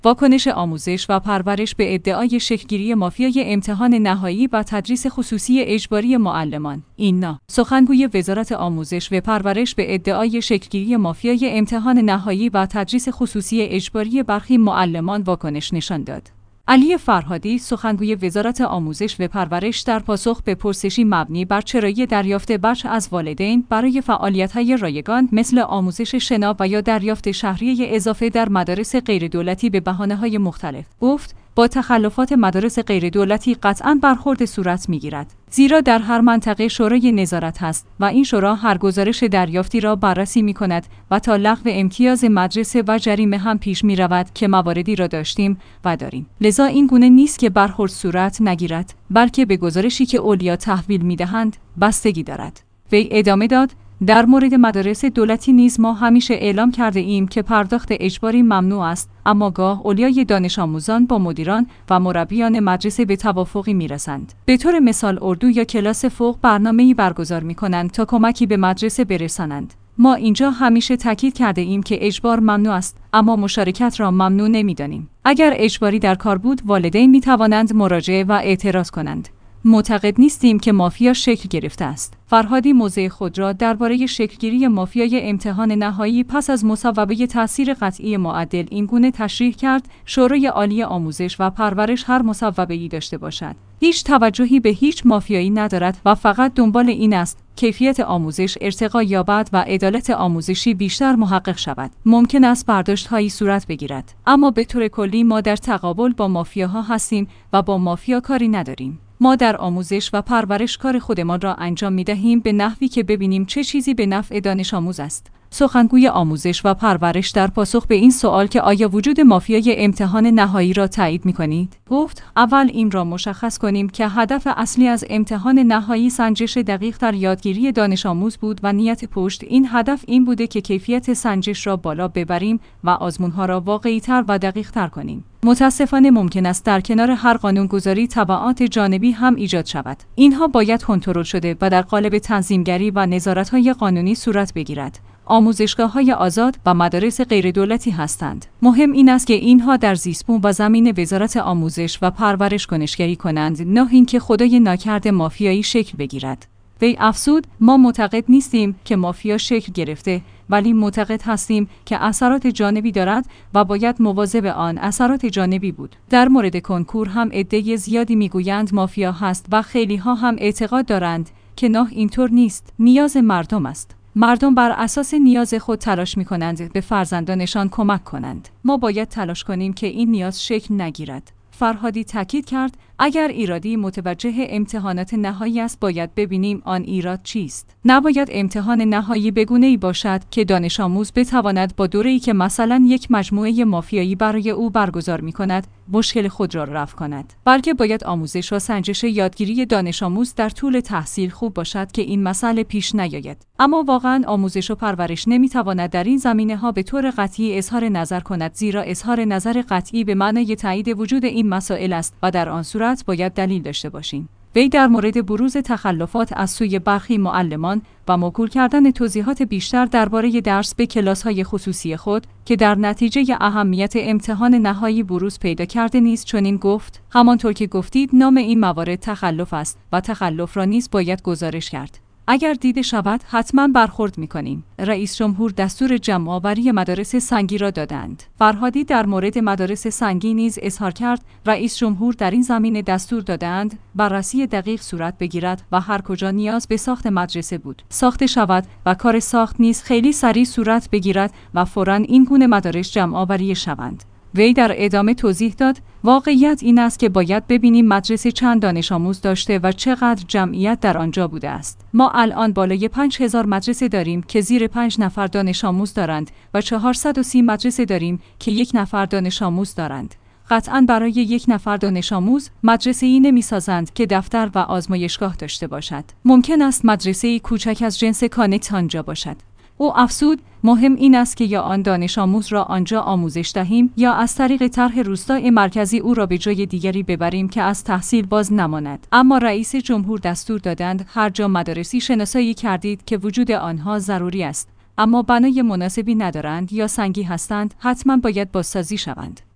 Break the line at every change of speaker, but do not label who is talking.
واکنش آموزش و پرورش به ادعای شکل‌گیری مافیای امتحان نهایی و تدریس خصوصی اجباری معلمان. اینا سخنگوی وزارت آموزش و پرورش به ادعای شکل‌گیری مافیای امتحان نهایی و تدریس خصوصی اجباری برخی معلمان واکنش نشان داد. علی فرهادی، سخنگوی وزارت آموزش و پرورش، در پاسخ به پرسشی مبنی بر چرایی دریافت بخش از والدین برای فعالیت‌های رایگان مثل آموزش شنا و یا دریافت شهریه اضافه در مدارس غیردولتی به بهانه‌های مختلف، گفت با تخلفات مدارس غیردولتی قطعاً برخورد صورت می‌گیرد، زیرا در هر منطقه شورای نظارت هست و این شورا هر گزارش دریافتی را بررسی می‌کند و تا لغو امتیاز مدرسه و جریمه هم پیش می‌رود که مواردی را داشتیم و داریم. لذا این گونه نیست که برخورد صورت نگیرد، بلکه به گزارشی که اولیا تحویل می‌دهند بستگی دارد. وی ادامه داد: در مورد مدارس دولتی نیز ما همیشه اعلام کرده ایم که پرداخت اجباری ممنوع است، اما گاه اولیای دانش آموزان با مدیران و مربیان مدرسه به توافقی میرسند. به طور مثال اردو یا کلاس فوق برنامه‌ای برگزار می‌کنند تا کمکی به مدرسه برسانند. ما اینجا همیشه تاکید کرده ایم که اجبار ممنوع است، اما مشارکت را ممنوع نمی‌دانیم. اگر اجباری در کار بود، والدین می‌توانند مراجعه و اعتراض کنند. معتقد نیستیم که مافیا شکل گرفته است. فرهادی موضع خود را درباره شکلگیری مافیای امتحان نهایی پس از مصوبه تأثیر قطعی معدل این گونه تشریح کرد: شورای عالی آموزش و پرورش هر مصوبه‌ای داشته باشد، هیچ توجهی به هیچ مافیایی ندارد و فقط دنبال این است کیفیت آموزش ارتقا یابد و عدالت آموزشی بیشتر محقق شود. ممکن است برداشت‌هایی صورت بگیرد، اما به طور کلی ما در تقابل با مافیاها هستیم و با مافیا کاری نداریم. ما در آموزش و پرورش کار خودمان را انجام می‌دهیم به نحوی که ببینیم چه چیزی به نفع دانش آموز است. سخنگوی آموزش و پرورش در پاسخ به این سوال که آیا وجود مافیای امتحان نهایی را تایید می‌کنید، گفت: اول این را مشخص کنیم که هدف اصلی از امتحان نهایی سنجش دقیق در یادگیری دانش آموز بود و نیت پشت این هدف این بوده که کیفیت سنجش را بالا ببریم و آزمون‌ها را واقعی‌تر و دقیق‌تر کنیم. متاسفانه ممکن است در کنار هر قانونگذاری تبعات جانبی هم ایجاد شود. اینها باید کنترل شده و در قالب تنظیمگری و نظارت‌های قانونی صورت بگیرد. آموزشگاه‌های آزاد و مدارس غیردولتی هستند. مهم این است که اینها در زیستبوم و زمین وزارت آموزش و پرورش کنشگری کنند، نه اینکه خدای ناکرده مافیایی شکل بگیرد. وی افزود: ما معتقد نیستیم که مافیا شکل گرفته، ولی معتقد هستیم که اثرات جانبی دارد و باید مواظب آن اثرات جانبی بود. در مورد کنکور هم عده زیادی میگویند مافیا هست و خیلی ها هم اعتقاد دارند که نه، اینطور نیست. نیاز مردم است. مردم بر اساس نیاز خود تلاش می‌کنند به فرزندانشان کمک کنند. ما باید تلاش کنیم که این نیاز شکل نگیرد. فرهادی تاکید کرد: اگر ایرادی متوجه امتحانات نهایی است، باید ببینیم آن ایراد چیست. نباید امتحان نهایی به گونه‌ای باشد که دانش آموز بتواند با دوره‌ای که مثلا یک مجموعه مافیایی برای او برگزار می‌کند، مشکل خود را رفع کند. بلکه باید آموزش و سنجش یادگیری دانش آموز در طول تحصیل خوب باشد که این مسئله پیش نیاید. اما واقعاً آموزش و پرورش نمی‌تواند در این زمینه‌ها به طور قطعی اظهار نظر کند، زیرا اظهار نظر قطعی به معنای تایید وجود این مسائل است و در آن صورت باید دلیل داشته باشیم. وی در مورد بروز تخلفات از سوی برخی معلمان و موکول کردن توضیحات بیشتر درباره درس به کلاس‌های خصوصی خود که در نتیجه اهمیت امتحان نهایی بروز پیدا کرده نیز چنین گفت: همانطور که گفتید نام این موارد تخلف است و تخلف را نیز باید گزارش کرد. اگر دیده شود حتما برخورد می‌کنیم. رئیس جمهور دستور جمع‌آوری مدارس سنگی را دادند. فرهادی در مورد مدارس سنگی نیز اظهار کرد: رئیس جمهور در این زمینه دستور دادند بررسی دقیق صورت بگیرد و هر کجا نیاز به ساخت مدرسه بود، ساخته شود و کار ساخت نیز خیلی سریع صورت بگیرد و فوراً این گونه مدارس جمع‌آوری شوند. وی در ادامه توضیح داد: واقعیت این است که باید ببینیم مدرسه چند دانش آموز داشته و چقدر جمعیت در آنجا بوده است. ما الان بالای 5000 مدرسه داریم که زیر 5 نفر دانش آموز دارند و 430 مدرسه داریم که 1 نفر دانش آموز دارند. قطعاً برای 1 نفر دانش آموز مدرسه‌ای نمی‌سازند که دفتر و آزمایشگاه داشته باشد. ممکن است مدرسه‌ای کوچک از جنس کانت آنجا باشد. او افزود: مهم این است که یا آن دانش آموز را آنجا آموزش دهیم یا از طریق طرح روستای مرکزی او را به جای دیگری ببریم که از تحصیل باز نماند. اما رئیس جمهور دستور دادند هر جا مدارسی شناسایی کردید که وجود آنها ضروری است، اما بنای مناسبی ندارند یا سنگی هستند، حتما باید بازسازی شوند.